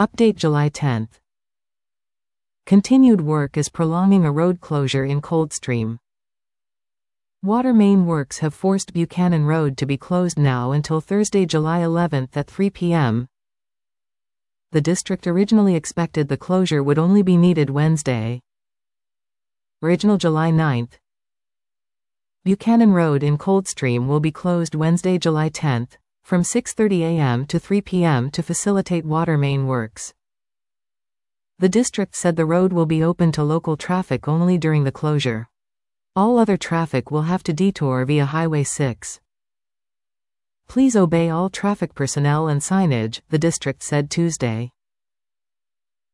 Update July 10. Continued work is prolonging a road closure in Coldstream. Water main works have forced Buchanan Road to be closed now until Thursday, July 11 at 3 p.m. The district originally expected the closure would only be needed Wednesday. Original July 9. Buchanan Road in Coldstream will be closed Wednesday, July 10, from 6:30 a.m. to 3 p.m. to facilitate water main works. The district said the road will be open to local traffic only during the closure. All other traffic will have to detour via Highway 6. Please obey all traffic personnel and signage, the district said Tuesday.